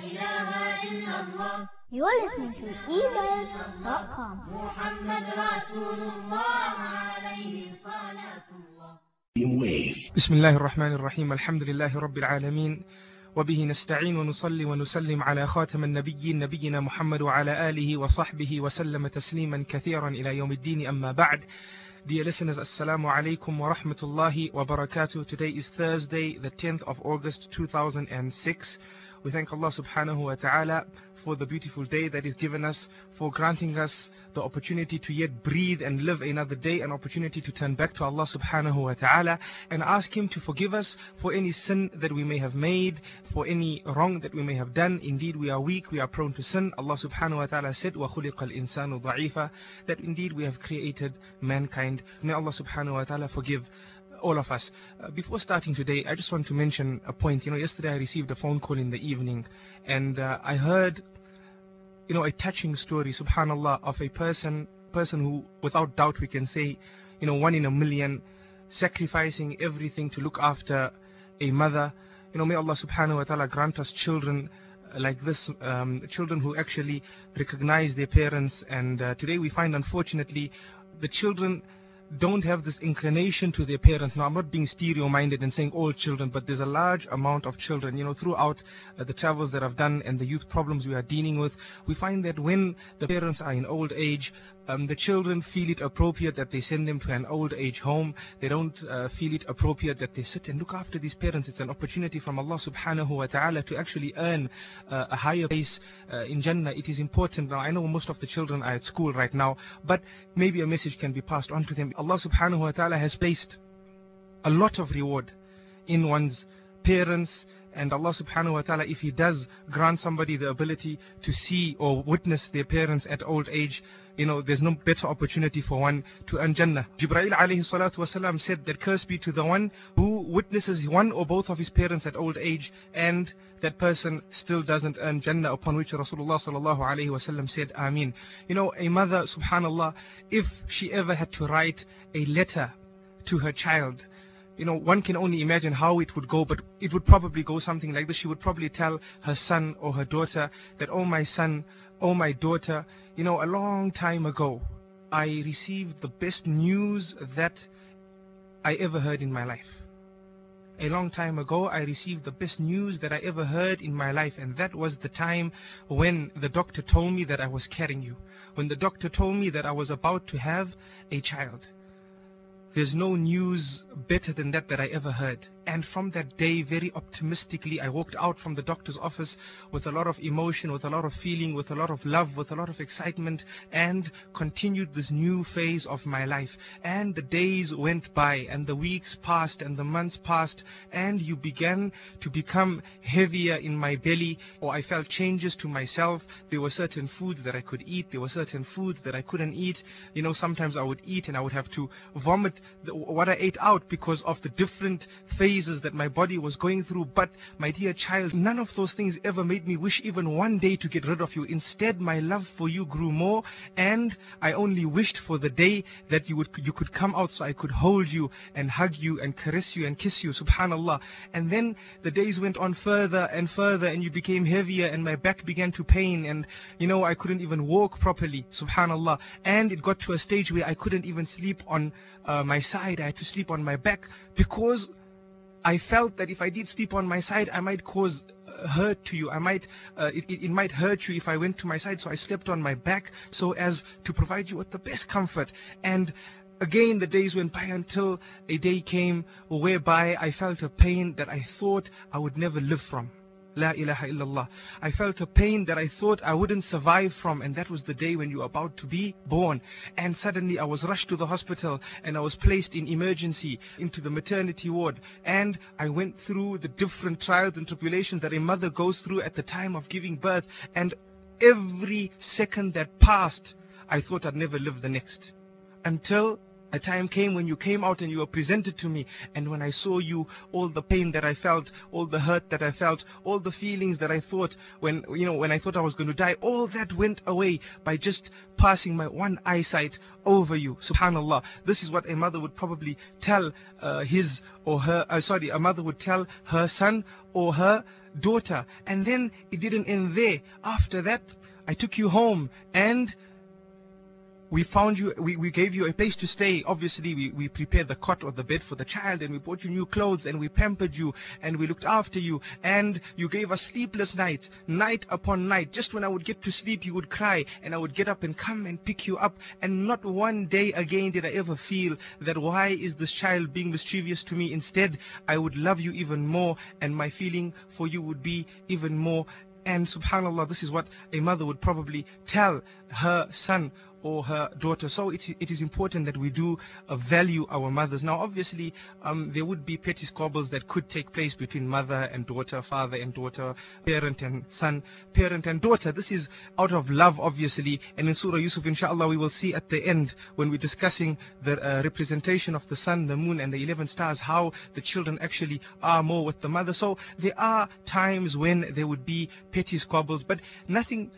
إله إلا الله. You are listening to eBird.com. محمد رسول الله عليه صلاة الله. بسم الله الرحمن الرحيم. الحمد لله رب العالمين، وبه نستعين ونصلي ونسلم على خاتم النبيين نبينا محمد وعلى آله وصحبه وسلم تسليما كثيرا إلى يوم الدين. أما بعد. Dear listeners, Assalamu alaikum wa rahmatullahi wa barakatuh. Today is Thursday, the 10th of August 2006. We thank Allah subhanahu wa ta'ala for the beautiful day that is given us, for granting us the opportunity to yet breathe and live another day, an opportunity to turn back to Allah subhanahu wa ta'ala and ask Him to forgive us for any sin that we may have made, for any wrong that we may have done. Indeed, we are weak, we are prone to sin. Allah subhanahu wa ta'ala said, وَخُلِقَ الْإِنسَانُ ضَعِيفًا, that indeed we have created mankind. May Allah subhanahu wa ta'ala forgive all of us. Before starting today, I just want to mention a point. Yesterday I received a phone call in the evening, and I heard, a touching story, subhanallah, of a person who, without doubt, we can say, one in a million, sacrificing everything to look after a mother. May Allah subhanahu wa ta'ala grant us children like this, children who actually recognize their parents. And today we find, unfortunately, the children don't have this inclination to their parents. Now, I'm not being stereo-minded and saying all children, but there's a large amount of children, throughout the travels that I've done and the youth problems we are dealing with. We find that when the parents are in old age, the children feel it appropriate that they send them to an old age home. They don't feel it appropriate that they sit and look after these parents. It's an opportunity from Allah subhanahu wa ta'ala to actually earn a higher place in Jannah. It is important. Now, I know most of the children are at school right now, but maybe a message can be passed on to them. Allah subhanahu wa ta'ala has placed a lot of reward in one's parents. And Allah subhanahu wa ta'ala, if He does grant somebody the ability to see or witness their parents at old age, there's no better opportunity for one to earn Jannah. Jibreel alayhi salatu wasalam said that curse be to the one who witnesses one or both of his parents at old age, and that person still doesn't earn Jannah, upon which Rasulullah sallallahu alayhi wasallam said, Ameen. A mother, subhanallah, if she ever had to write a letter to her child, one can only imagine how it would go, but it would probably go something like this. She would probably tell her son or her daughter that, oh my son, oh my daughter, a long time ago, I received the best news that I ever heard in my life. A long time ago, I received the best news that I ever heard in my life, and that was the time when the doctor told me that I was carrying you, when the doctor told me that I was about to have a child. There's no news better than that I ever heard. And from that day, very optimistically, I walked out from the doctor's office with a lot of emotion, with a lot of feeling, with a lot of love, with a lot of excitement, and continued this new phase of my life. And the days went by, and the weeks passed, and the months passed, and you began to become heavier in my belly, or I felt changes to myself. There were certain foods that I could eat, there were certain foods that I couldn't eat. Sometimes I would eat and I would have to vomit what I ate out because of the different phases that my body was going through. But my dear child, none of those things ever made me wish even one day to get rid of you. Instead, my love for you grew more, and I only wished for the day that you could come out so I could hold you and hug you and caress you and kiss you, subhanallah. And then the days went on further and further, and you became heavier, and my back began to pain, and I couldn't even walk properly, subhanallah. And it got to a stage where I couldn't even sleep on my side. I had to sleep on my back because I felt that if I did sleep on my side, I might cause hurt to you. It might hurt you if I went to my side. So I slept on my back so as to provide you with the best comfort. And again, the days went by until a day came whereby I felt a pain that I thought I would never live from. La ilaha illallah. I felt a pain that I thought I wouldn't survive from, and that was the day when you were about to be born. And suddenly I was rushed to the hospital, and I was placed in emergency into the maternity ward, and I went through the different trials and tribulations that a mother goes through at the time of giving birth. And every second that passed, I thought I'd never live the next, until a time came when you came out and you were presented to me, and when I saw you, all the pain that I felt, all the hurt that I felt, all the feelings that I thought when I thought I was going to die, all that went away by just passing my one eyesight over you. Subhanallah. This is what a mother would probably tell a mother would tell her son or her daughter. And then it didn't end there. After that, I took you home and we found you, we gave you a place to stay. Obviously, we prepared the cot or the bed for the child, and we bought you new clothes, and we pampered you, and we looked after you, and you gave us sleepless night upon night. Just when I would get to sleep, you would cry, and I would get up and come and pick you up, and not one day again did I ever feel that why is this child being mischievous to me. Instead, I would love you even more, and my feeling for you would be even more. And subhanAllah, this is what a mother would probably tell her son or her daughter. So it is important that we do value our mothers. Now obviously there would be petty squabbles that could take place between mother and daughter, father and daughter, parent and son, parent and daughter. This is out of love obviously, and in Surah Yusuf inshallah we will see at the end when we're discussing the representation of the sun, the moon and the 11 stars, how the children actually are more with the mother. So there are times when there would be petty squabbles, but nothing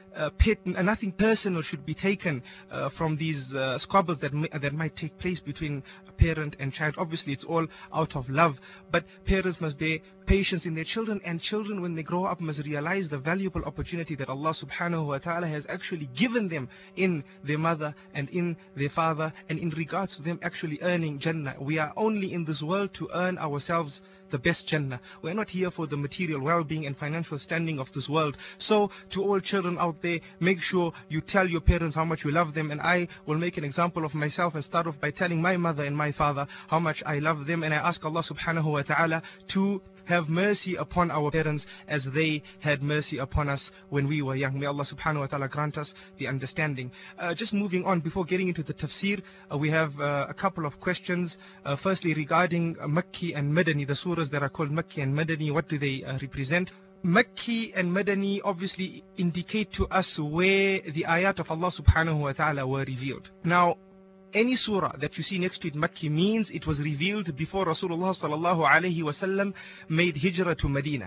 personal should be taken from these squabbles that might take place between parent and child. Obviously it's all out of love, but parents must bear patience in their children, and children when they grow up must realize the valuable opportunity that Allah subhanahu wa ta'ala has actually given them in their mother and in their father, and in regards to them actually earning Jannah. We are only in this world to earn ourselves the best Jannah. We're not here for the material well-being and financial standing of this world. So to all children out there, make sure you tell your parents how much you love them, and I will make an example of myself and start off by telling my mother and my father how much I love them, and I ask Allah subhanahu wa ta'ala to have mercy upon our parents as they had mercy upon us when we were young. May Allah subhanahu wa ta'ala grant us the understanding. Just moving on, before getting into the tafsir, we have a couple of questions. Firstly, regarding Makki and Madani, the surahs that are called Makki and Madani, what do they represent? Makki and Madani obviously indicate to us where the ayat of Allah subhanahu wa ta'ala were revealed. Now, any surah that you see next to it Makki means it was revealed before Rasulullah sallallahu alayhi wasallam made hijrah to Medina.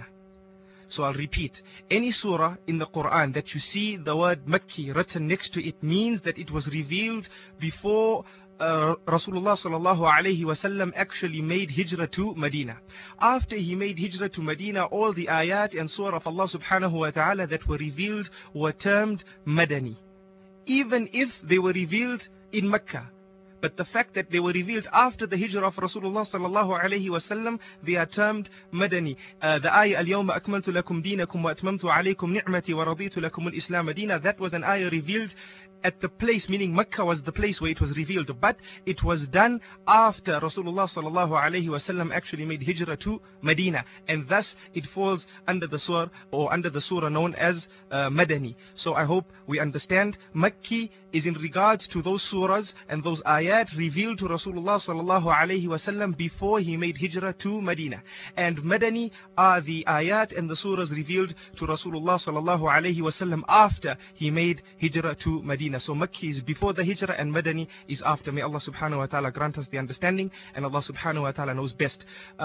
So I'll repeat, any surah in the Quran that you see the word Makki written next to it means that it was revealed before Rasulullah sallallahu alayhi wasallam actually made hijrah to Medina. After he made hijrah to Medina, all the ayat and surah of Allah subhanahu wa ta'ala that were revealed were termed Madani, even if they were revealed in Mecca. But the fact that they were revealed after the hijrah of Rasulullah sallallahu alayhi wasallam, they are termed Madani. The ayah, Al-Yawma akmaltu lakum dinakum wa atmamtu alaykum ni'mati wa raditu lakum al-Islam Madina, that was an ayah revealed at the place, meaning Mecca was the place where it was revealed, but it was done after Rasulullah sallallahu alayhi wasallam actually made hijrah to Medina, and thus it falls under the surah or under the surah known as Madani. So I hope we understand. Makki is in regards to those surahs and those ayat revealed to Rasulullah sallallahu alayhi wasallam before he made hijrah to Medina, and Madani are the ayat and the surahs revealed to Rasulullah sallallahu alayhi wasallam after he made hijrah to Medina. So Makki is before the hijrah and Madani is after. May Allah subhanahu wa ta'ala grant us the understanding, and Allah subhanahu wa ta'ala knows best.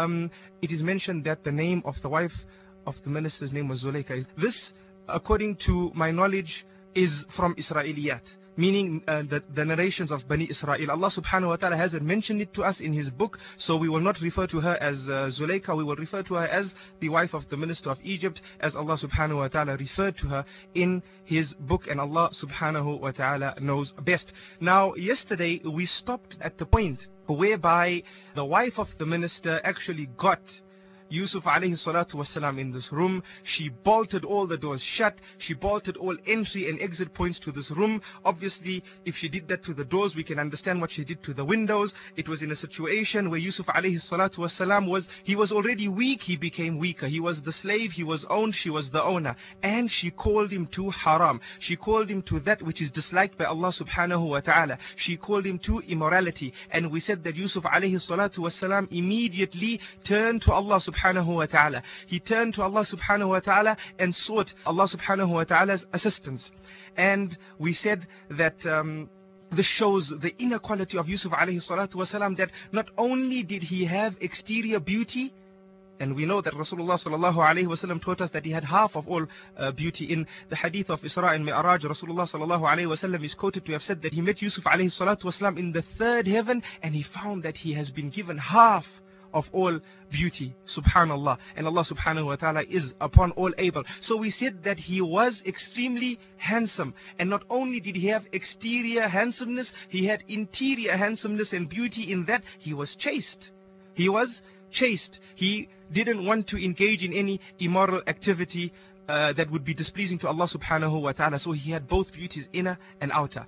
It is mentioned that the name of the wife of the minister's name was Zulayka. This, according to my knowledge, is from Israeliyat, meaning the narrations of Bani Israel. Allah subhanahu wa ta'ala hasn't mentioned it to us in his book, so we will not refer to her as Zulayka. We will refer to her as the wife of the minister of Egypt, as Allah subhanahu wa ta'ala referred to her in his book, and Allah subhanahu wa ta'ala knows best. Now, yesterday we stopped at the point whereby the wife of the minister actually got Yusuf alayhi salatu wasalam in this room. She bolted all the doors shut. She bolted all entry and exit points to this room. Obviously, if she did that to the doors, we can understand what she did to the windows. It was in a situation where Yusuf alayhi salatu wasalam was already weak. He became weaker. He was the slave. He was owned. She was the owner. And she called him to haram. She called him to that which is disliked by Allah subhanahu wa ta'ala. She called him to immorality. And we said that Yusuf alayhi salatu wasalam immediately turned to Allah subhanahu wa ta'ala. He turned to Allah subhanahu wa ta'ala and sought Allah subhanahu wa ta'ala's assistance. And we said that this shows the inner quality of Yusuf alayhi salatu wasalam, that not only did he have exterior beauty, and we know that Rasulullah sallallahu alayhi wasallam taught us that he had half of all beauty. In the hadith of Isra and Mi'raj, Rasulullah sallallahu alayhi wasallam is quoted to have said that he met Yusuf alayhi salatu wasalam in the third heaven, and he found that he has been given half of all beauty, subhanallah, and Allah subhanahu wa ta'ala is upon all able. So we said that he was extremely handsome, and not only did he have exterior handsomeness, he had interior handsomeness and beauty in that he was chaste. He was chaste. He didn't want to engage in any immoral activity that would be displeasing to Allah subhanahu wa ta'ala. So he had both beauties, inner and outer.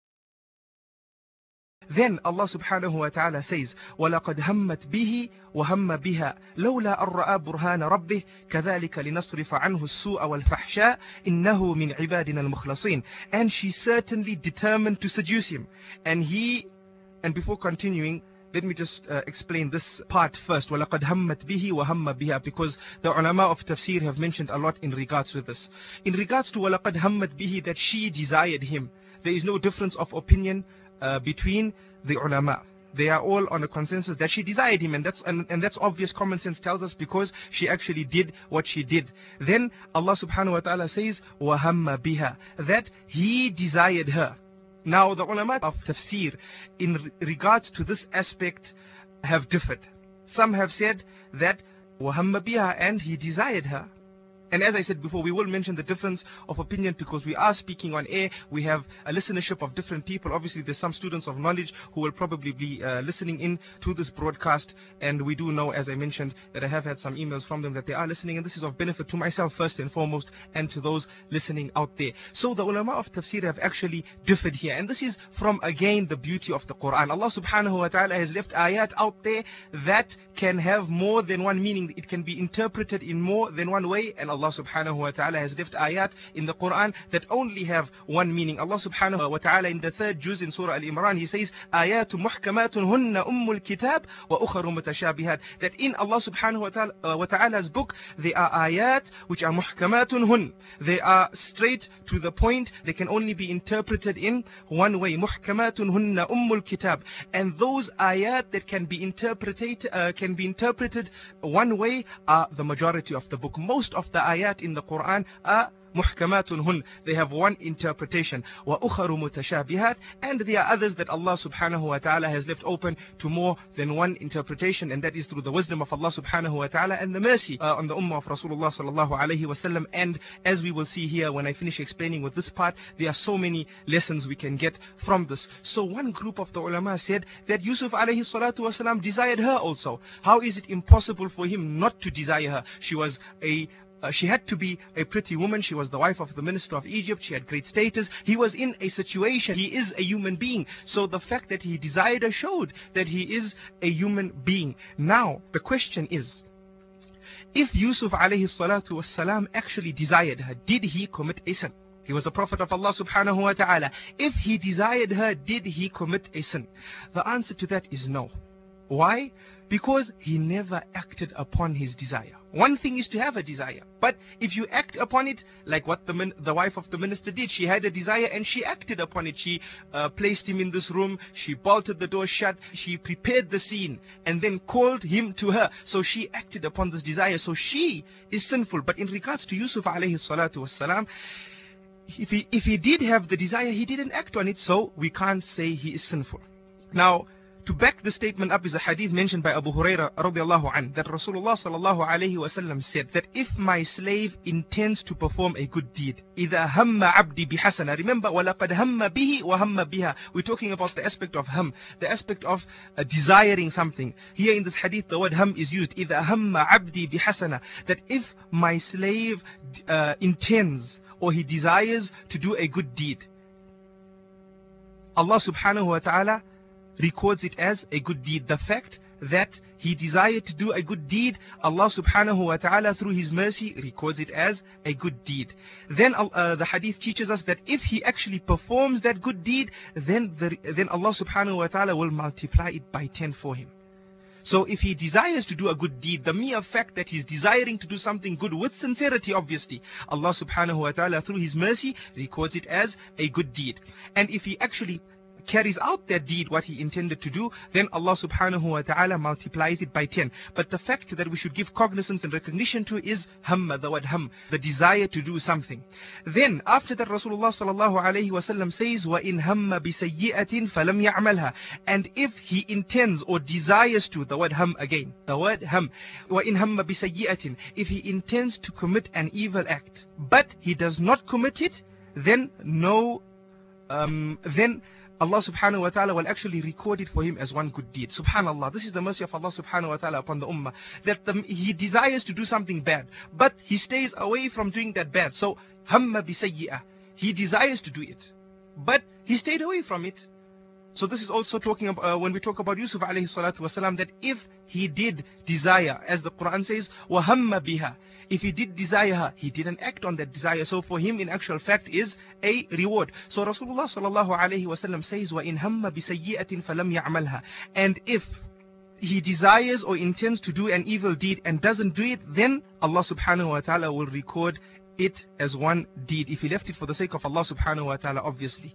Then Allah subhanahu wa ta'ala says, وَلَقَدْ هَمَّتْ بِهِ وَهَمَّ بِهَا لَوْلَا أَن رَأَى بُرْهَانَ رَبِّهِ كَذَلِكَ لِنَصْرِفَ عَنْهُ السُّوءَ وَالْفَحْشَاءَ إِنَّهُ مِنْ عِبَادِنَا الْمُخْلَصِينَ. And she certainly determined to seduce him. And before continuing, let me just explain this part first. وَلَقَدْ هَمَّتْ بِهِ وَهَمَّ بِهَا, because the ulama of tafsir have mentioned a lot in regards to this. In regards to وَلَقَدْ هَمَّتْ بِهِ, that she desired him, there is no difference of opinion between the ulama. They are all on a consensus that she desired him, and that's obvious. Common sense tells us, because she actually did what she did. Then Allah subhanahu wa ta'ala says وَهَمَّ بِهَا, that he desired her. Now the ulama of tafsir in regards to this aspect have differed. Some have said that وَهَمَّ بِهَا, and he desired her. And as I said before, we will mention the difference of opinion because we are speaking on air. We have a listenership of different people. Obviously, there's some students of knowledge who will probably be listening in to this broadcast. And we do know, as I mentioned, that I have had some emails from them that they are listening. And this is of benefit to myself first and foremost, and to those listening out there. So the ulama of tafsir have actually differed here. And this is from, again, the beauty of the Quran. Allah subhanahu wa ta'ala has left ayat out there that can have more than one meaning. It can be interpreted in more than one way. And Allah subhanahu wa ta'ala has left ayat in the Quran that only have one meaning. Allah subhanahu wa ta'ala in the 3rd juz in Surah Al-Imran, he says, Ayatu muhkamatun hunna ummul kitab wa ukharu mutashabihat. That in Allah subhanahu wa ta'ala's book, there are ayat which are muhkamatun hun. They are straight to the point. They can only be interpreted in one way. Muhkamatun hunna ummul kitab. And those ayat that can be interpreted one way are the majority of the book. Most of the ayat in the Quran are muhkamatun hun. They have one interpretation. Wa ukharu mutashabihat. And there are others that Allah subhanahu wa ta'ala has left open to more than one interpretation, and that is through the wisdom of Allah subhanahu wa ta'ala and the mercy on the ummah of Rasulullah sallallahu alayhi wa sallam. And as we will see here when I finish explaining with this part, there are so many lessons we can get from this. So one group of the ulama said that Yusuf alayhi salatu wasalam desired her also. How is it impossible for him not to desire her? She had to be a pretty woman. She was the wife of the minister of Egypt. She had great status. He was in a situation. He is a human being. So the fact that he desired her showed that he is a human being. Now, the question is, if Yusuf alayhi salatu wasalam actually desired her, did he commit a sin? He was a prophet of Allah subhanahu wa ta'ala. If he desired her, did he commit a sin? The answer to that is no. Why? Because he never acted upon his desire. One thing is to have a desire, but if you act upon it, like what the wife of the minister did, she had a desire and she acted upon it. She placed him in this room, she bolted the door shut, she prepared the scene and then called him to her. So she acted upon this desire. So she is sinful. But in regards to Yusuf alayhi salatu wassalam, if he did have the desire, he didn't act on it, so we can't say he is sinful. Now, to back the statement up is a hadith mentioned by Abu Hurairah radiallahu anh, that Rasulullah sallallahu alayhi wasallam said that if my slave intends to perform a good deed, إِذَا هَمَّ عَبْدِي بِحَسَنَةٍ. Remember, وَلَقَدْ هَمَّ بِهِ وَهَمَّ بِهَا. We're talking about the aspect of ham, the aspect of desiring something. Here in this hadith, the word ham is used, إِذَا هَمَّ عَبْدِي بِحَسَنَةٍ. That if my slave intends or he desires to do a good deed, Allah subhanahu wa ta'ala records it as a good deed. The fact that he desired to do a good deed, Allah subhanahu wa ta'ala through his mercy records it as a good deed. Then the hadith teaches us that if he actually performs that good deed, then Allah subhanahu wa ta'ala will multiply it by 10 for him. So if he desires to do a good deed, the mere fact that he's desiring to do something good with sincerity, obviously, Allah subhanahu wa ta'ala through his mercy records it as a good deed. And if he actually carries out that deed, what he intended to do, then Allah subhanahu wa ta'ala multiplies it by 10. But the fact that we should give cognizance and recognition to is hamma, the word ham, the desire to do something. Then after that, Rasulullah sallallahu alayhi wa sallam says, وَإِنْ هَمَّ بِسَيِّئَةٍ فَلَمْ يَعْمَلْهَا. And if he intends or desires to, the word ham again, the word ham, وَإِنْ هَمَّ بِسَيِّئَةٍ, if he intends to commit an evil act, but he does not commit it, then then Allah subhanahu wa ta'ala will actually record it for him as one good deed. Subhanallah, this is the mercy of Allah subhanahu wa ta'ala upon the ummah, that he desires to do something bad, but he stays away from doing that bad. So, hamma bisayyi'ah, he desires to do it, but he stayed away from it. So this is also talking about, when we talk about Yusuf alayhi salatu wasalam, that if he did desire, as the Quran says, وَهَمَّ بِهَا, if he did desire her, he didn't act on that desire. So for him, in actual fact, is a reward. So Rasulullah sallallahu alayhi wasallam says, وَإِنْ هَمَّ بِسَيِّئَةٍ فَلَمْ يَعْمَلْهَا. And if he desires or intends to do an evil deed and doesn't do it, then Allah subhanahu wa ta'ala will record it as one deed. If he left it for the sake of Allah subhanahu wa ta'ala, obviously.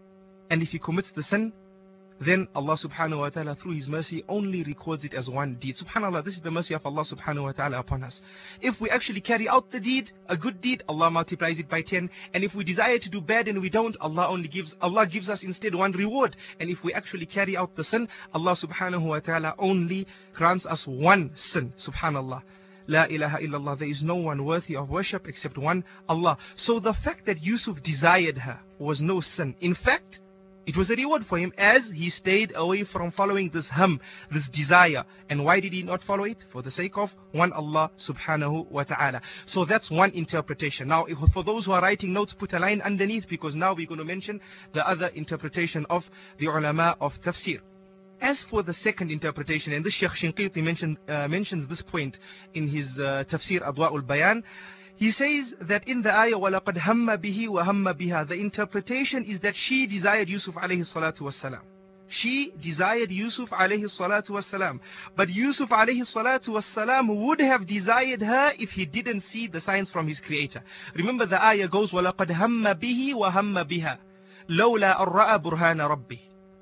And if he commits the sin, then Allah subhanahu wa ta'ala through his mercy only records it as one deed. Subhanallah, this is the mercy of Allah subhanahu wa ta'ala upon us. If we actually carry out the deed, a good deed, Allah multiplies it by 10. And if we desire to do bad and we don't, Allah gives us instead one reward. And if we actually carry out the sin, Allah subhanahu wa ta'ala only grants us one sin. Subhanallah. La ilaha illallah, there is no one worthy of worship except one Allah. So the fact that Yusuf desired her was no sin. In fact, it was a reward for him as he stayed away from following this this desire. And why did he not follow it? For the sake of one Allah subhanahu wa ta'ala. So that's one interpretation. Now, for those who are writing notes, put a line underneath, because now we're going to mention the other interpretation of the ulama of tafsir. As for the second interpretation, and this Shaykh Shinqiti mentions this point in his tafsir Adwa'ul Bayan, he says that in the ayah, وَلَقَدْ هَمَّ بِهِ وَهَمَّ بِهَا, the interpretation is that she desired Yusuf alayhi salatu wassalam. She desired Yusuf alayhi salatu wassalam. But Yusuf alayhi salatu wassalam would have desired her if he didn't see the signs from his creator. Remember the ayah goes, وَلَقَدْ هَمَّ بِهِ وَهَمَّ بِهَا لَوْلَا أَن رَأَى بُرْهَانَ رَبِّهِ.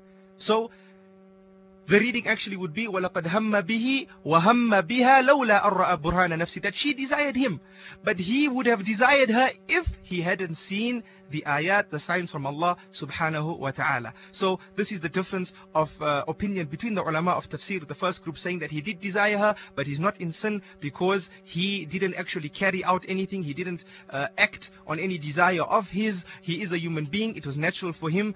So the reading actually would be وَلَقَدْ هَمَّ بِهِ وَهَمَّ بِهَا لَوْلَا أَن رَأَى بُرْهَانَ نَفْسِهِ, that she desired him, but he would have desired her if he hadn't seen the ayat, the signs from Allah subhanahu wa ta'ala. So this is the difference of opinion between the ulama of tafsir. The first group saying that he did desire her, but he's not in sin because he didn't actually carry out anything. He didn't act on any desire of his. He is a human being. It was natural for him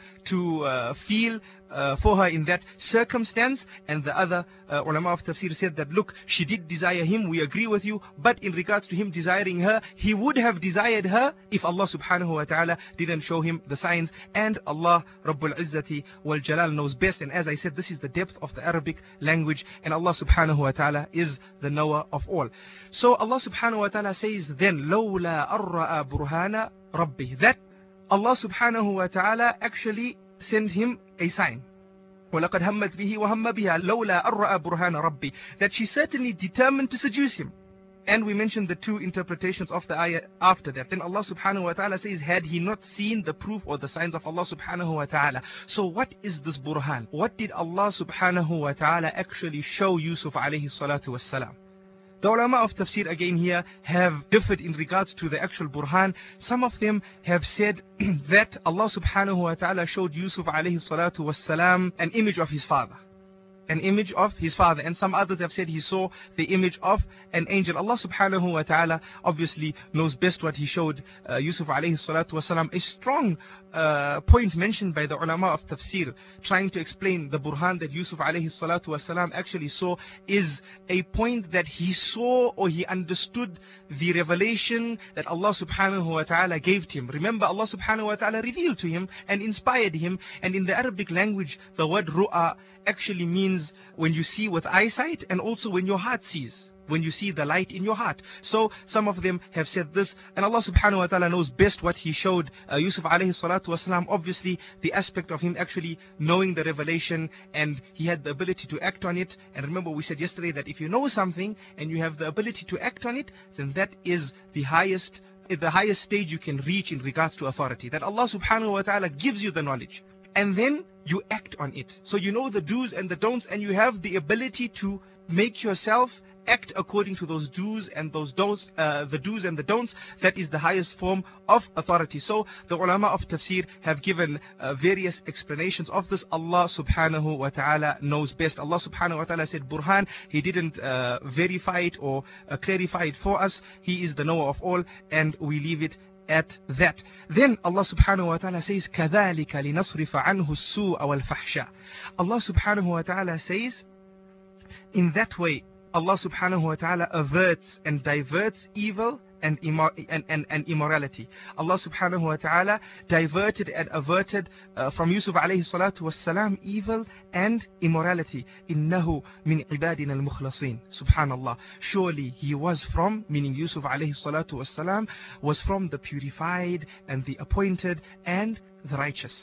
to feel for her in that circumstance. And the other ulama of tafsir said that, look, she did desire him, we agree with you, but in regards to him desiring her, he would have desired her if Allah subhanahu wa ta'ala didn't show him the signs. And Allah Rabbul Izzati wal Jalal knows best. And as I said, this is the depth of the Arabic language, and Allah subhanahu wa ta'ala is the knower of all. So Allah subhanahu wa ta'ala says then, لَوْلَا أَرَّأَ بُرْهَانَ رَبِّهِ, that Allah subhanahu wa ta'ala actually sent him a sign. وَلَقَدْ هَمَّتْ بِهِ وَهَمَّ بِهَا لَوْلَا أَرَّأَ بُرْهَانَ رَبِّهِ, that she certainly determined to seduce him. And we mentioned the two interpretations of the ayah after that. Then Allah subhanahu wa ta'ala says, had he not seen the proof or the signs of Allah subhanahu wa ta'ala. So what is this burhan? What did Allah subhanahu wa ta'ala actually show Yusuf alayhi salatu wassalam? The ulama of tafsir again here have differed in regards to the actual burhan. Some of them have said that Allah subhanahu wa ta'ala showed Yusuf alayhi salatu wassalam an image of his father. An image of his father. And some others have said he saw the image of an angel. Allah subhanahu wa ta'ala obviously knows best what he showed Yusuf alayhi salatu wasalam. A strong point mentioned by the ulama of tafsir trying to explain the burhan that Yusuf alayhi salatu wasalam actually saw is a point that he saw or he understood the revelation that Allah subhanahu wa ta'ala gave to him. Remember, Allah subhanahu wa ta'ala revealed to him and inspired him. And in the Arabic language, the word ru'a actually means when you see with eyesight, and also when your heart sees, when you see the light in your heart. So some of them have said this, and Allah subhanahu wa ta'ala knows best what he showed Yusuf alayhi salatu wasalam. Obviously the aspect of him actually knowing the revelation, and he had the ability to act on it. And remember, we said yesterday that if you know something and you have the ability to act on it, then that is the highest stage you can reach in regards to authority. That Allah subhanahu wa ta'ala gives you the knowledge. and then you act on it. So you know the do's and the don'ts, and you have the ability to make yourself act according to those do's and those don'ts, the do's and the don'ts. That is the highest form of authority. So the ulama of tafsir have given various explanations of this. Allah subhanahu wa ta'ala knows best. Allah subhanahu wa ta'ala said Burhan. He didn't verify it or clarify it for us. He is the knower of all, and we leave it at that. Then Allah subhanahu wa ta'ala says كَذَلِكَ لِنَصْرِفَ عَنْهُ السُّوءَ وَالْفَحْشَةَ. Allah subhanahu wa ta'ala says, in that way Allah subhanahu wa ta'ala averts and diverts evil and immorality. Allah subhanahu wa ta'ala diverted and averted from Yusuf alayhi salatu wassalam evil and immorality. Innahu min ibadina al-mukhlasin. Subhanallah. Surely he was from, meaning Yusuf alayhi salatu wassalam, was from the purified and the appointed and the righteous.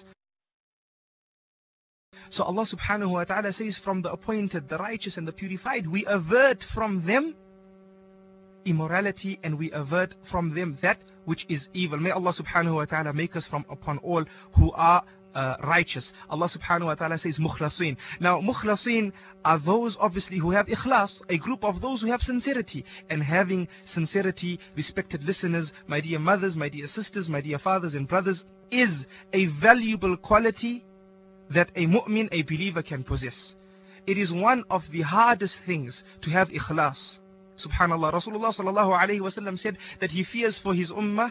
So Allah subhanahu wa ta'ala says, from the appointed, the righteous and the purified, we avert from them immorality, and we avert from them that which is evil. May Allah subhanahu wa ta'ala make us from upon all who are righteous. Allah subhanahu wa ta'ala says mukhlasin. Now mukhlasin are those obviously who have ikhlas, a group of those who have sincerity. And having sincerity, respected listeners, my dear mothers, my dear sisters, my dear fathers and brothers, is a valuable quality that a mu'min, a believer, can possess. It is one of the hardest things to have ikhlas. Subhanallah. Rasulullah sallallahu alayhi wa sallam said that he fears for his ummah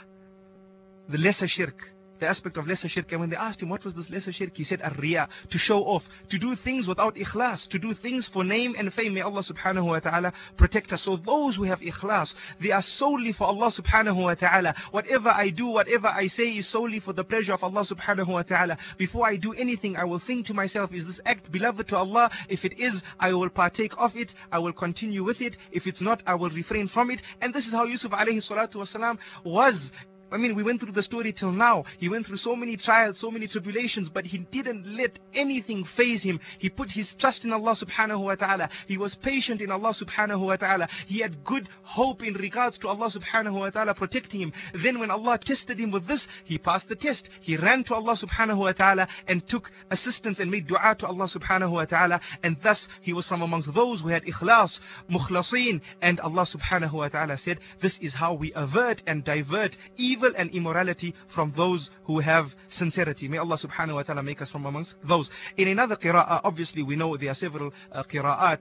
the lesser shirk, the aspect of lesser shirk. And when they asked him what was this lesser shirk, he said ar-riya, to show off, to do things without ikhlas, to do things for name and fame. May Allah subhanahu wa ta'ala protect us. So those who have ikhlas, they are solely for Allah subhanahu wa ta'ala. Whatever I do, whatever I say is solely for the pleasure of Allah subhanahu wa ta'ala. Before I do anything, I will think to myself, is this act beloved to Allah? If it is, I will partake of it, I will continue with it. If it's not, I will refrain from it. And this is how Yusuf alayhi salatu wasalam was. I mean, we went through the story till now. He went through so many trials, so many tribulations, but he didn't let anything faze him. He put his trust in Allah subhanahu wa ta'ala. He was patient in Allah subhanahu wa ta'ala. He had good hope in regards to Allah subhanahu wa ta'ala protecting him. Then when Allah tested him with this, he passed the test. He ran to Allah subhanahu wa ta'ala and took assistance and made dua to Allah subhanahu wa ta'ala. And thus he was from amongst those who had ikhlas, mukhlasin. And Allah subhanahu wa ta'ala said, this is how we avert and divert evil and immorality from those who have sincerity. May Allah subhanahu wa ta'ala make us from amongst those. In another qira'ah, obviously we know there are several qira'at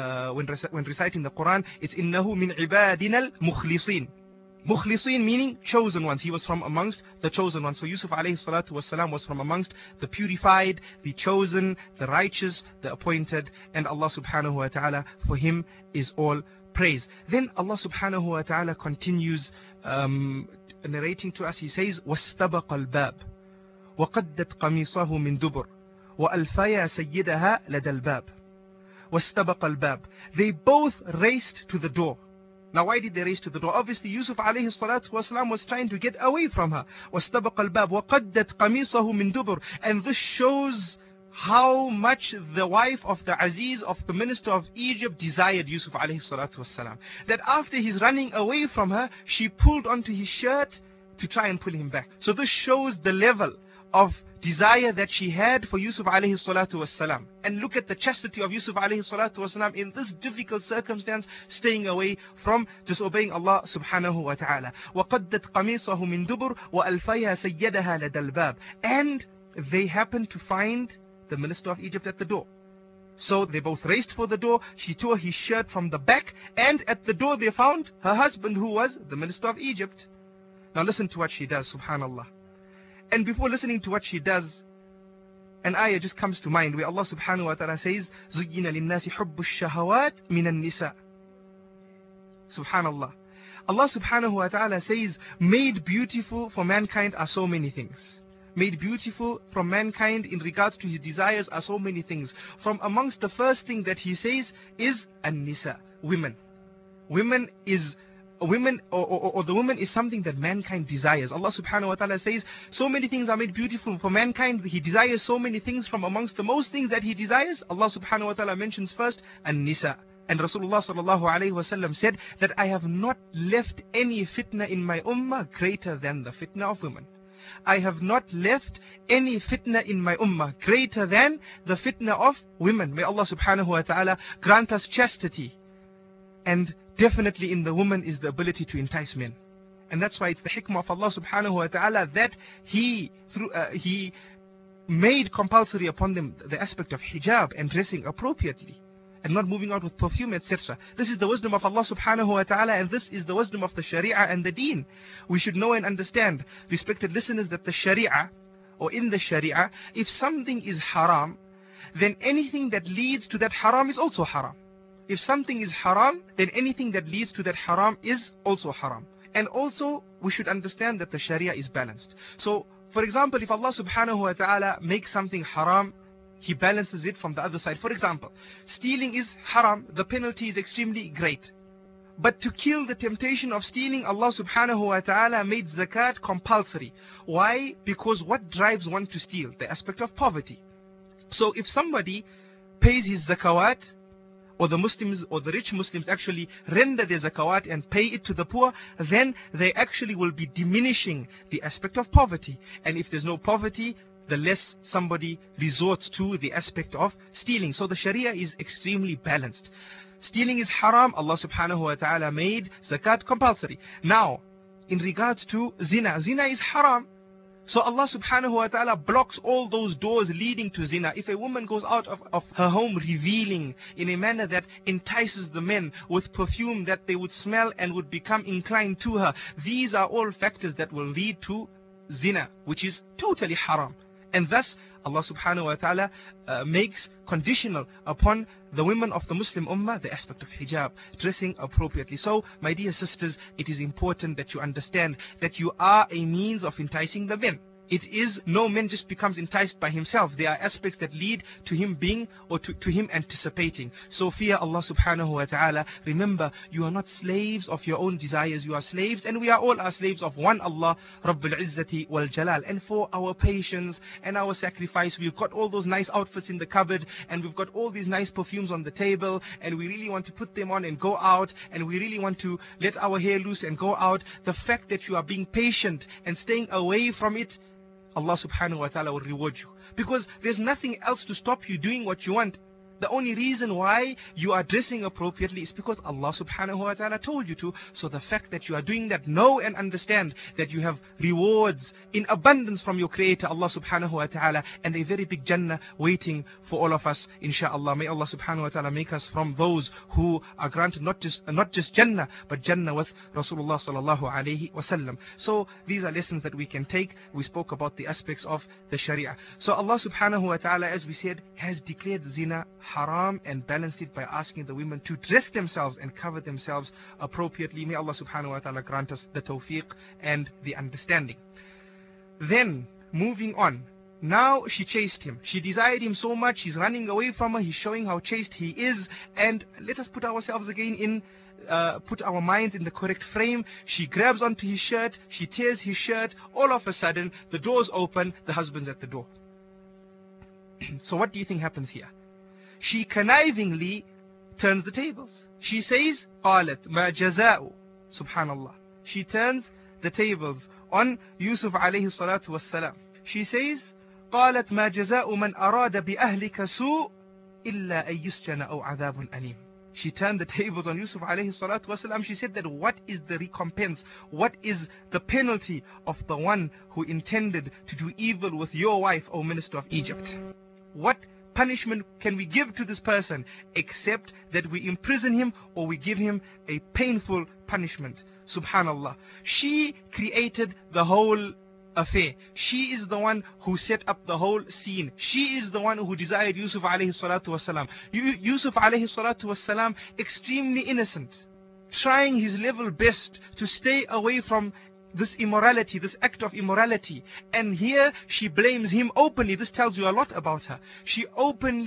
when reciting the Quran. It's innahu min ibadina al-mukhlisin. Mukhlisin meaning chosen ones. He was from amongst the chosen ones. So Yusuf alayhi salatu wasalam was from amongst the purified, the chosen, the righteous, the appointed, and Allah subhanahu wa ta'ala, for him is all praise. Then Allah subhanahu wa ta'ala continues narrating to us. He says, وَاسْتَبَقَ الْبَابِ وَقَدَّتْ قَمِيصَهُ مِنْ دُبُرٍ وَأَلْفَيَا سَيِّدَهَا لَدَى الْبَابِ وَاسْتَبَقَ الْبَابِ. They both raced to the door. Now why did they race to the door? Obviously Yusuf alayhi salatu wasalam was trying to get away from her. وَاسْتَبَقَ الْبَابِ وَقَدَّتْ قَمِيصَهُ مِنْ دُبُرٍ. And this shows how much the wife of the Aziz, of the minister of Egypt, desired Yusuf alayhi salatu wasalam. That after he's running away from her, she pulled onto his shirt to try and pull him back. So this shows the level of desire that she had for Yusuf alayhi salatu wasalam. And look at the chastity of Yusuf alayhi salatu wasalam in this difficult circumstance, staying away from disobeying Allah subhanahu wa ta'ala. وَقَدَّتْ قَمِيصَهُ مِنْ دُبُرٍ وَأَلْفَيَا سَيَّدَهَا لَدَى الْبَابِ. And they happened to find the minister of Egypt at the door. So they both raced for the door. She tore his shirt from the back, and at the door they found her husband, who was the minister of Egypt. Now listen to what she does, subhanallah. And before listening to what she does, an ayah just comes to mind where Allah subhanahu wa ta'ala says, زُيِّنَ لِلنَّاسِ حُبُّ الشَّهَوَاتِ مِنَ النِّسَاءِ. Subhanallah. Allah subhanahu wa ta'ala says, made beautiful for mankind are so many things. Made beautiful from mankind in regards to his desires are so many things. From amongst the first thing that he says is an-nisa, women. Women is the woman is something that mankind desires. Allah subhanahu wa ta'ala says so many things are made beautiful for mankind. He desires so many things. From amongst the most things that he desires, Allah subhanahu wa ta'ala mentions first an-nisa. And Rasulullah sallallahu alayhi wa sallam said that I have not left any fitna in my ummah greater than the fitna of women. I have not left any fitna in my ummah greater than the fitna of women. May Allah subhanahu wa ta'ala grant us chastity. And definitely in the woman is the ability to entice men. And that's why it's the hikmah of Allah subhanahu wa ta'ala that He made compulsory upon them the aspect of hijab and dressing appropriately and not moving out with perfume, etc. This is the wisdom of Allah subhanahu wa ta'ala, and this is the wisdom of the Sharia and the Deen. We should know and understand, respected listeners, that the Sharia, or in the Sharia, if something is haram, then anything that leads to that haram is also haram. If something is haram, then anything that leads to that haram is also haram. And also, we should understand that the Sharia is balanced. So, for example, if Allah subhanahu wa ta'ala makes something haram, He balances it from the other side. For example, stealing is haram, the penalty is extremely great. But to kill the temptation of stealing, Allah subhanahu wa ta'ala made zakat compulsory. Why? Because what drives one to steal? The aspect of poverty. So if somebody pays his zakawat, or the Muslims or the rich Muslims actually render their zakawat and pay it to the poor, then they actually will be diminishing the aspect of poverty. And if there's no poverty, the less somebody resorts to the aspect of stealing. So the Sharia is extremely balanced. Stealing is haram. Allah subhanahu wa ta'ala made zakat compulsory. Now, in regards to zina, zina is haram. So Allah subhanahu wa ta'ala blocks all those doors leading to zina. If a woman goes out of her home revealing in a manner that entices the men with perfume that they would smell and would become inclined to her, these are all factors that will lead to zina, which is totally haram. And thus, Allah subhanahu wa ta'ala makes conditional upon the women of the Muslim ummah the aspect of hijab, dressing appropriately. So, my dear sisters, it is important that you understand that you are a means of enticing the men. It is, no man just becomes enticed by himself. There are aspects that lead to him being, or to him anticipating. So fear Allah subhanahu wa ta'ala. Remember, you are not slaves of your own desires. You are slaves, and we are all are slaves of one Allah, Rabbul Izzati wal Jalal. And for our patience and our sacrifice, we've got all those nice outfits in the cupboard, and we've got all these nice perfumes on the table, and we really want to put them on and go out, and we really want to let our hair loose and go out. The fact that you are being patient and staying away from it, Allah subhanahu wa ta'ala will reward you. Because there's nothing else to stop you doing what you want. The only reason why you are dressing appropriately is because Allah subhanahu wa ta'ala told you to. So the fact that you are doing that, know and understand that you have rewards in abundance from your Creator, Allah subhanahu wa ta'ala, and a very big Jannah waiting for all of us, inshaAllah. May Allah subhanahu wa ta'ala make us from those who are granted not just Jannah, but Jannah with Rasulullah sallallahu alayhi wa sallam. So these are lessons that we can take. We spoke about the aspects of the Sharia. So Allah subhanahu wa ta'ala, as we said, has declared zina haram and balanced it by asking the women to dress themselves and cover themselves appropriately. May Allah subhanahu wa ta'ala grant us the tawfiq and the understanding. Then, moving on. Now she chased him. She desired him so much. He's running away from her. He's showing how chaste he is. And let us put ourselves again in, put our minds in the correct frame. She grabs onto his shirt. She tears his shirt. All of a sudden, the doors open. The husband's at the door. So what do you think happens here? She connivingly turns the tables. She says, قالت ما جزاء. Subhanallah. She turns the tables on Yusuf alayhi salatu wassalam. She says, قالت ما جزاء من أراد بأهلك سوء إلا أن يسجن أو عذاب أليم. She turned the tables on Yusuf alayhi salatu wasalam. She said that what is the recompense? What is the penalty of the one who intended to do evil with your wife, O Minister of Egypt? What punishment can we give to this person except that we imprison him or we give him a painful punishment? Subhanallah. She created the whole affair. She is the one who set up the whole scene. She is the one who desired Yusuf alayhi salatu wasalam. Yusuf alayhi salatu wasalam, extremely innocent, trying his level best to stay away from this immorality, this act of immorality. And here she blames him openly. This tells you a lot about her. She openly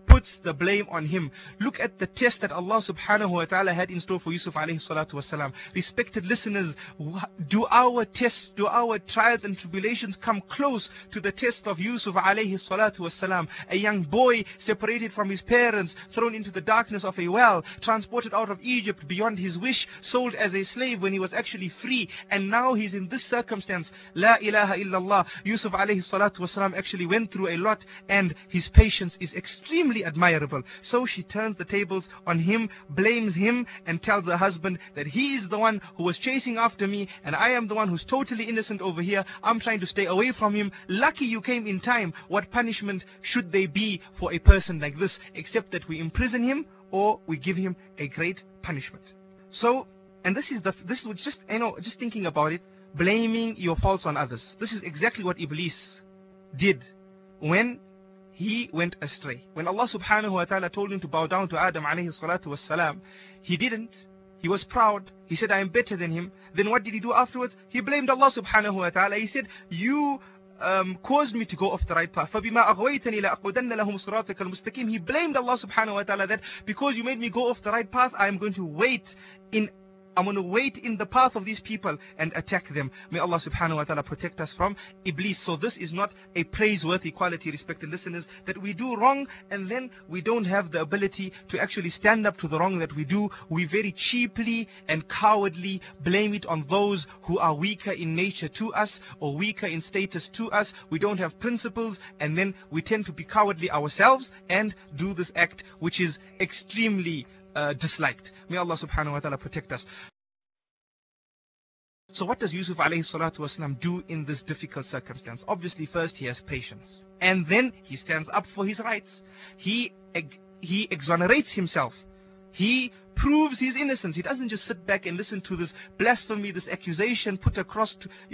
puts the blame on him. Look at the test that Allah subhanahu wa ta'ala had in store for Yusuf alayhi salatu wasalam. Respected listeners, do our tests, do our trials and tribulations come close to the test of Yusuf alayhi salatu wasalam? A young boy separated from his parents, thrown into the darkness of a well, transported out of Egypt beyond his wish, sold as a slave when he was actually free, and now he's in this circumstance. La ilaha illallah. Yusuf alayhi salatu wasalam actually went through a lot, and his patience is extremely admirable. So she turns the tables on him, blames him, and tells her husband that he is the one who was chasing after me, and I am the one who's totally innocent over here. I'm trying to stay away from him. Lucky you came in time. What punishment should they be for a person like this, except that we imprison him or we give him a great punishment? So, and this is just, just thinking about it, blaming your faults on others. This is exactly what Iblis did when he went astray. When Allah subhanahu wa ta'ala told him to bow down to Adam alayhi salatu wassalam, he didn't. He was proud. He said, I am better than him. Then what did he do afterwards? He blamed Allah subhanahu wa ta'ala. He said, you caused me to go off the right path. فَبِمَا أَغْوَيْتَنِي لَأَقْعُدَنَّ لَهُمْ صِرَاطَكَ الْمُسْتَقِيمِ. He blamed Allah subhanahu wa ta'ala that because you made me go off the right path, I am going to wait in the path of these people and attack them. May Allah subhanahu wa ta'ala protect us from Iblis. So this is not a praiseworthy quality, respected listeners, that we do wrong and then we don't have the ability to actually stand up to the wrong that we do. We very cheaply and cowardly blame it on those who are weaker in nature to us or weaker in status to us. We don't have principles, and then we tend to be cowardly ourselves and do this act which is extremely disliked. May Allah subhanahu wa ta'ala protect us. So what does Yusuf alayhi salatu wasalam do in this difficult circumstance? Obviously first he has patience, and then he stands up for his rights. He exonerates himself. He proves his innocence. He doesn't just sit back and listen to this blasphemy, this accusation put across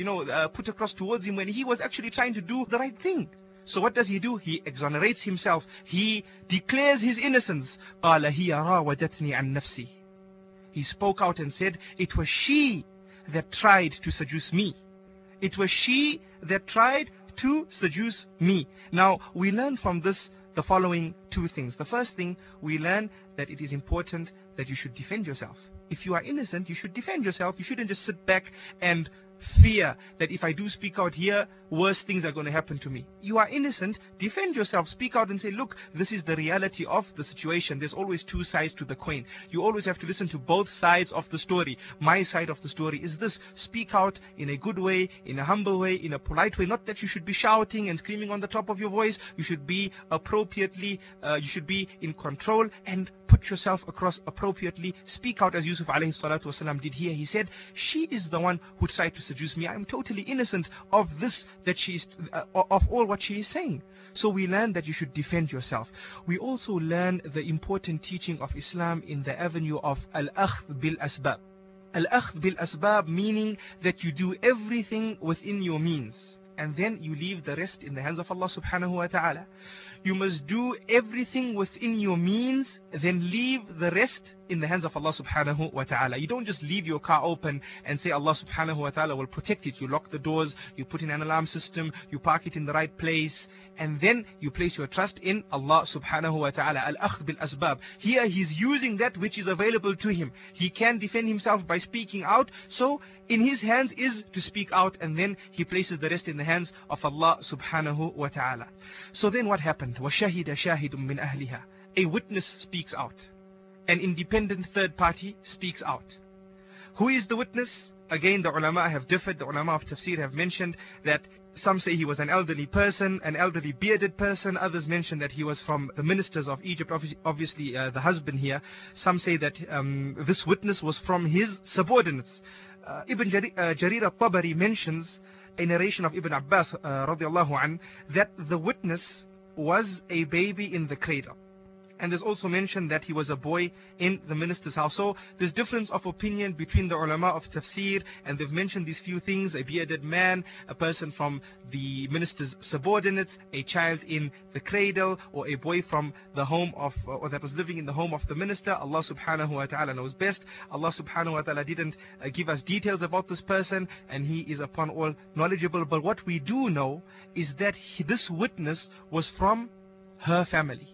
towards him when he was actually trying to do the right thing. So what does he do? He exonerates himself. He declares his innocence. قَالَ هِيَ رَاوَدَتْنِي عَنْ نَفْسِي. He spoke out and said, it was she that tried to seduce me. It was she that tried to seduce me. Now, we learn from this the following two things. The first thing, we learn that it is important that you should defend yourself. If you are innocent, you should defend yourself. You shouldn't just sit back and fear that if I do speak out here, worse things are going to happen to me. You are innocent, defend yourself, speak out and say, look, this is the reality of the situation. There's always two sides to the coin. You always have to listen to both sides of the story. My side of the story is this. Speak out in a good way, in a humble way, in a polite way. Not that you should be shouting and screaming on the top of your voice. You should be appropriately, you should be in control and put yourself across appropriately. Speak out as Yusuf alayhi salatu wasalam did here. He said, she is the one who tried to seduce me. I am totally innocent of this, that she is, of all what she is saying. So we learn that you should defend yourself. We also learn the important teaching of Islam in the avenue of al-akhd bil-asbab. Al-akhd bil-asbab meaning that you do everything within your means, and then you leave the rest in the hands of Allah subhanahu wa ta'ala. You must do everything within your means, then leave the rest in the hands of Allah subhanahu wa ta'ala. You don't just leave your car open and say Allah subhanahu wa ta'ala will protect it. You lock the doors, you put in an alarm system, you park it in the right place, and then you place your trust in Allah subhanahu wa ta'ala. Al-akhd bil-asbab. Here he's using that which is available to him. He can defend himself by speaking out, so in his hands is to speak out, and then he places the rest in the hands of Allah subhanahu wa ta'ala. So then what happened? وَشَهِدَ شَاهِدٌ مِّنْ أَهْلِهَا. A witness speaks out. An independent third party speaks out. Who is the witness? Again, the ulama have differed. The ulama of tafsir have mentioned that some say he was an elderly person, an elderly bearded person. Others mention that he was from the ministers of Egypt, obviously the husband here. Some say that this witness was from his subordinates. Ibn Jarir al-Tabari mentions a narration of Ibn Abbas radiallahu an, that the witness was a baby in the cradle. And there's also mentioned that he was a boy in the minister's house. So there's difference of opinion between the ulama of tafsir, and they've mentioned these few things: a bearded man, a person from the minister's subordinates, a child in the cradle, or a boy from the home of, or that was living in the home of the minister. Allah subhanahu wa ta'ala knows best. Allah subhanahu wa ta'ala didn't give us details about this person, and he is upon all knowledgeable. But what we do know is that this witness was from her family.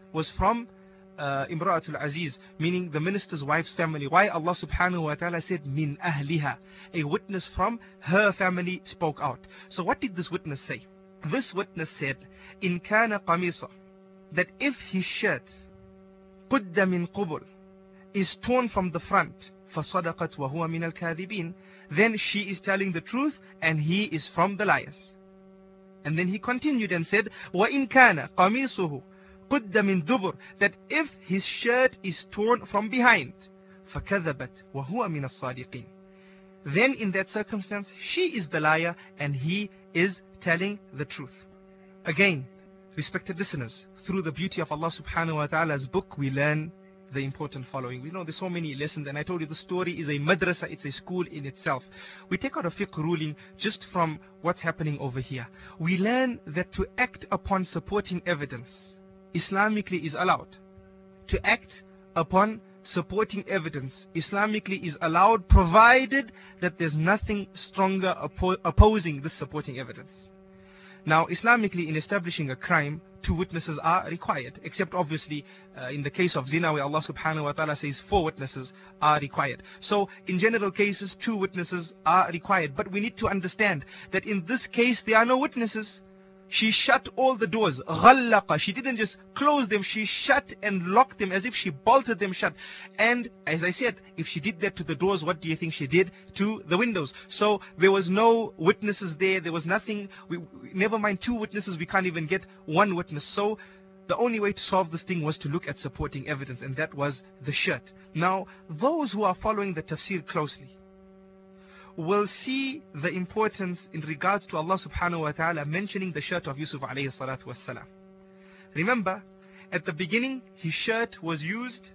was from Imra'atul Aziz, meaning the minister's wife's family. Why Allah subhanahu wa ta'ala said min ahliha? A witness from her family spoke out. So what did this witness say? This witness said, in kana qamisa, that if his shirt qudda min qubul, is torn from the front, فَصَدَقَتْ وَهُوَ مِنَ الْكَاذِبِينَ, then she is telling the truth and he is from the liars. And then he continued and said, وَإِنْ كَانَ قَمِيصُهُ قُدَّ مِنْ دُبُرٍ, that if his shirt is torn from behind, فَكَذَبَتْ وَهُوَ مِنَ الصَّادِقِينَ, then in that circumstance she is the liar and he is telling the truth. Again, respected listeners, through the beauty of Allah subhanahu wa ta'ala's book, we learn the important following. We know there's so many lessons, and I told you the story is a madrasa, it's a school in itself. We take out a fiqh ruling just from what's happening over here. We learn that to act upon supporting evidence Islamically is allowed. To act upon supporting evidence Islamically is allowed, provided that there's nothing stronger opposing this supporting evidence. Now, Islamically, in establishing a crime, 2 witnesses are required, except obviously in the case of zina, where Allah subhanahu wa ta'ala says 4 witnesses are required. So in general cases, 2 witnesses are required. But we need to understand that in this case there are no witnesses. She shut all the doors. غَلَّقَ. She didn't just close them, she shut and locked them as if she bolted them shut. And as I said, if she did that to the doors, what do you think she did to the windows? So there was no witnesses there, there was nothing. Never mind 2 witnesses, we can't even get 1 witness. So the only way to solve this thing was to look at supporting evidence, and that was the shirt. Now, those who are following the tafsir closely will see the importance in regards to Allah subhanahu wa ta'ala mentioning the shirt of Yusuf alayhi salatu wassalam. Remember, at the beginning, his shirt was used,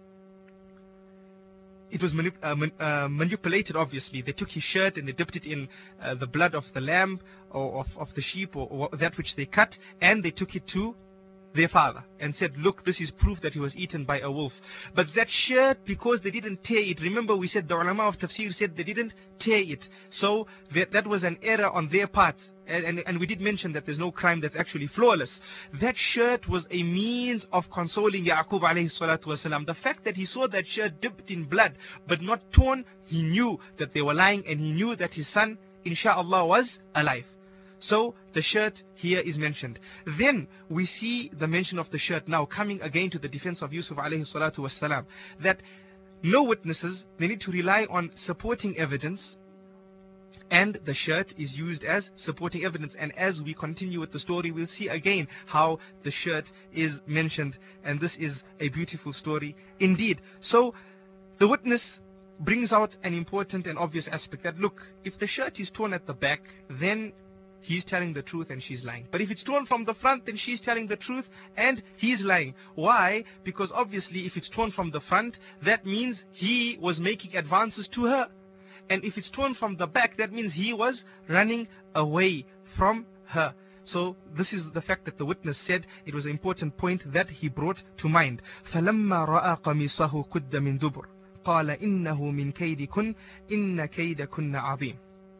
it was manipulated obviously. They took his shirt and they dipped it in the blood of the lamb or of the sheep or that which they cut, and they took it to their father and said, look, this is proof that he was eaten by a wolf. But that shirt, because they didn't tear it, remember we said the ulama of tafsir said they didn't tear it, so that was an error on their part. And we did mention that there's no crime that's actually flawless. That shirt was a means of consoling Yaqub alayhi salatu wasalam. The fact that he saw that shirt dipped in blood but not torn, he knew that they were lying, and he knew that his son insha'Allah was alive. So the shirt here is mentioned. Then we see the mention of the shirt now coming again to the defense of Yusuf alayhi salatu wassalam, that no witnesses, they need to rely on supporting evidence, and the shirt is used as supporting evidence. And as we continue with the story, we'll see again how the shirt is mentioned, and this is a beautiful story indeed. So the witness brings out an important and obvious aspect, that look, if the shirt is torn at the back, then he's telling the truth and she's lying. But if it's torn from the front, then she's telling the truth and he's lying. Why? Because obviously if it's torn from the front, that means he was making advances to her. And if it's torn from the back, that means he was running away from her. So this is the fact that the witness said. It was an important point that he brought to mind. فَلَمَّا رَأَى قَمِيصَهُ قُدَّ مِن دُبُرٍ قَالَ إِنَّهُ مِن كَيْدِكُنَّ إِنَّ كَيْدَكُنَّ عَظِيمٌ.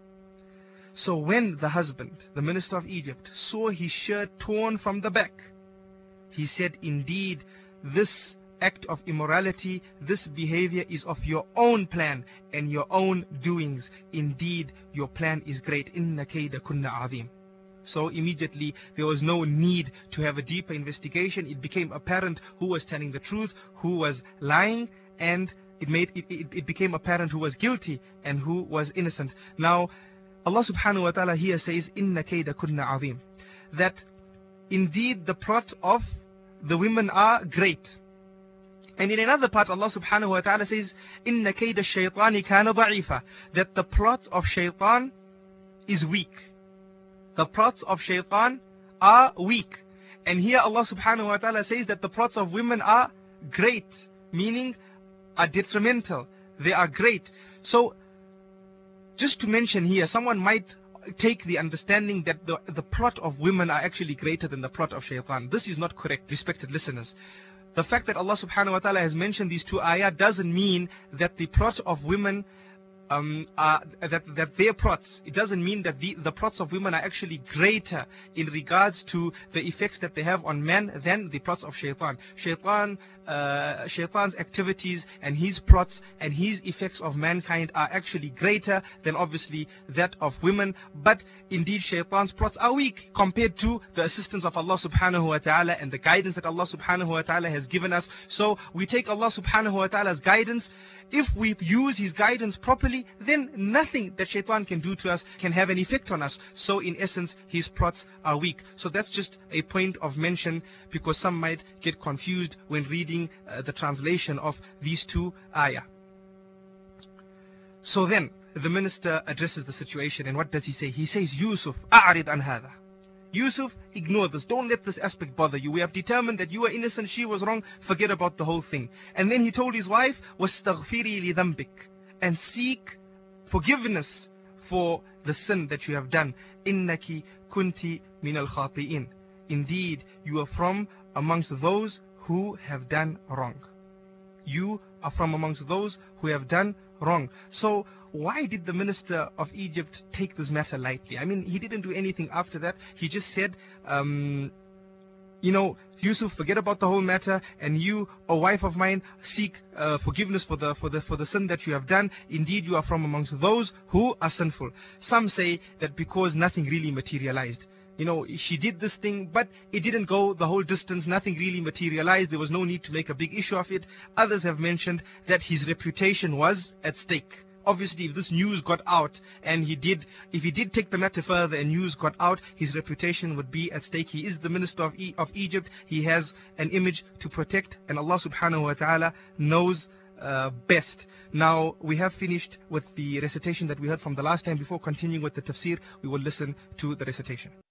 So when the husband, the minister of Egypt, saw his shirt torn from the back, he said, indeed, this act of immorality, this behavior is of your own plan and your own doings. Indeed, your plan is great. Inna kaydakunna azim. So immediately there was no need to have a deeper investigation. It became apparent who was telling the truth, who was lying, and it became apparent who was guilty and who was innocent. Now, Allah subhanahu wa ta'ala here says, Inna kaydakunna azim, that indeed the plot of the women are great. And in another part, Allah subhanahu wa ta'ala says, Inna kayda shaytani kana da'ifa, that the plot of shaytan is weak. The plots of shaytan are weak. And here Allah subhanahu wa ta'ala says that the plots of women are great, meaning are detrimental. They are great. So, just to mention here, someone might take the understanding that the plot of women are actually greater than the plot of shaitan. This is not correct, respected listeners. The fact that Allah subhanahu wa ta'ala has mentioned these 2 ayah doesn't mean that the plot of women that their plots, it doesn't mean that the plots of women are actually greater in regards to the effects that they have on men than the plots of shaitan. Shaitan's activities and his plots and his effects of mankind are actually greater than obviously that of women. But indeed shaitan's plots are weak compared to the assistance of Allah subhanahu wa ta'ala and the guidance that Allah subhanahu wa ta'ala has given us. So we take Allah subhanahu wa ta'ala's guidance. If we use his guidance properly, then nothing that shaitan can do to us can have an effect on us. So in essence, his plots are weak. So that's just a point of mention, because some might get confused when reading the translation of these two ayah. So then the minister addresses the situation, and what does he say? He says, Yusuf, a'rid an hadha. Yusuf, ignore this. Don't let this aspect bother you. We have determined that you are innocent, she was wrong. Forget about the whole thing. And then he told his wife, وَاسْتَغْفِرِي لِذَنْبِكَ, and seek forgiveness for the sin that you have done. إِنَّكِ كُنْتِ مِنَ الْخَاطِئِينَ. Indeed, you are from amongst those who have done wrong. You are from amongst those who have done wrong. So why did the minister of Egypt take this matter lightly? I mean, he didn't do anything after that. He just said, Yusuf, forget about the whole matter, and you, O wife of mine, seek forgiveness for the sin that you have done. Indeed, you are from amongst those who are sinful. Some say that because nothing really materialized. She did this thing, but it didn't go the whole distance. Nothing really materialized. There was no need to make a big issue of it. Others have mentioned that his reputation was at stake. Obviously, if this news got out, and if he did take the matter further and news got out, his reputation would be at stake. He is the minister of Egypt. He has an image to protect, and Allah subhanahu wa ta'ala knows best. Now, we have finished with the recitation that we heard from the last time. Before continuing with the tafsir, we will listen to the recitation.